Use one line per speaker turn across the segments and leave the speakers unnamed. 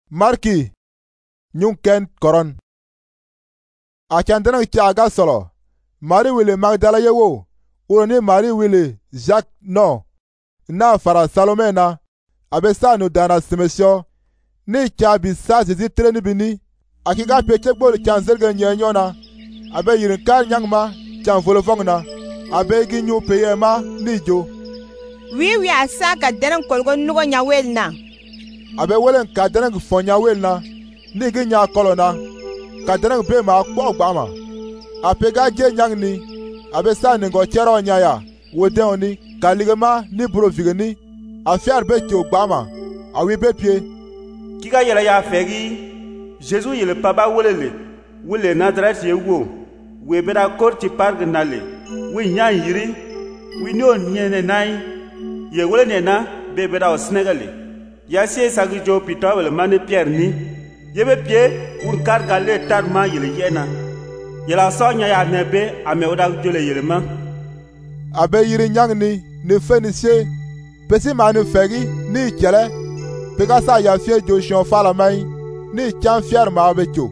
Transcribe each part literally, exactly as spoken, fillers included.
Marki nyung ken koron a chandana chaga solo Mari wile Magdala yewo uroni Mari wile Jacques no na fara Salome na abesa no dana simesio ni chabi sa zizi treni bini akika peche gbol chanzelga nyanyona abe yirin kar nyangma chan volofongna abe gi nyu peye ma ni jo
wi wi asa ka deren kolgo nugo nyawel na
abe welen ka deren fonya wel na ni gi nya kolona ka deren be ma kpo gbama apega je nyang ni abe sa ni ngo chero nyaya wode oni kaligema ni bro vigeni afiar be cho gbama awi be pie
kika yela ya fegi Jésus yele paba wolele wole Nazareth yewo we bera korti park nale we nya yiri we no nyene nai ye wole nena be bera o Sénégalais ya sie sagi jo pitawele mane Pierre ni yebe pie un kar gale tarma yele yena yela sonya ya nebe ame oda jole yele ma
abe yiri nyang ni ne fenisie pesi manu fegi ni chele pega sa ya fie jo shon fala mai ni chan fiar ma be jo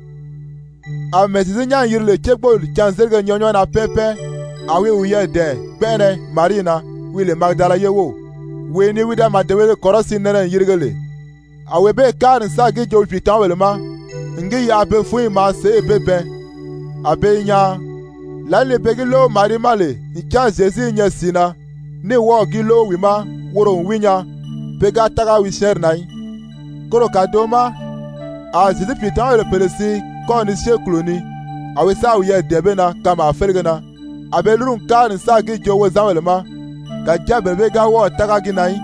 a metizi nyang yiri le chekbol chan zerga nyonyo na pepe awe uye de bene Marina wile Magdala yewo we ni wida madewele korosi nere yirgele awe be karin sa gi jo pitan wele ma ngi ya be fui ma se bebe abe nya la le begi lo Mari male ni chan Jésus nya sina ni wo gi lo wi ma woro winya pega taga wi sher nai koro kadoma a Jésus pitan wele pelesi ko ni shekloni awe sa uye debe na kama fergana abe lurun karin sa gi jo wo zawele ma ka jabebe ga wo taga gi nai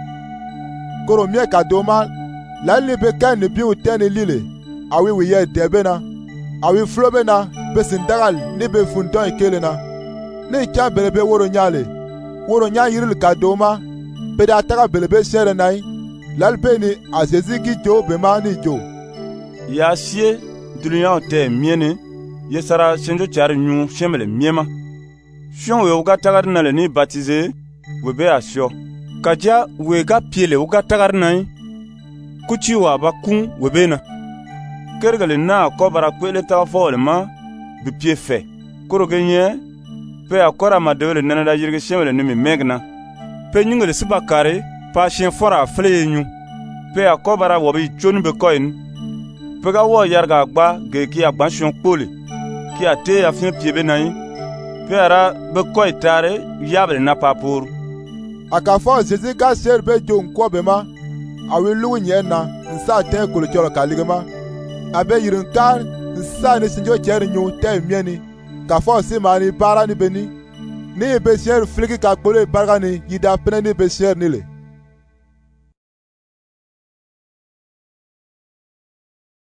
koro mie kadoma la le be kan ni bi utene lile awe wi ye debe na awi flobe na besin dagal ni be fundon ikele na ni cha belebe woro nyale woro nya yiril kadoma peda taga belebe shere nai lalbe ni azezi gi jo be ma ni jo
ya sie dunya te miene yesara senjo char nyu shemele miema shion we uga tagar na le ni baptiser we be asio kaja we ga piele uga tagar nai kuchi wa ba kun we be na kergale na ko bara kwele ta fole ma bi pie fe koro genye pe akora ma dewele nana da yirge shemele ni mi megna pe nyingele sibakare pa shen fora fle nyu pe akobara wo bi chonu be koin pe ga wo yarga gba ge ki agba shon pole ki ate afin pie be nai pe ara be koi tare yable na papur
akafo Jésus ga sher be jo nko be ma awi lu nye na nsa te kolo cholo kaligema abe yirin kar nsa ni sinjo cher nyu te mieni kafo si mani bara ni beni ni be sher fliki ka gbole barga ni yida pene ni be sher ni le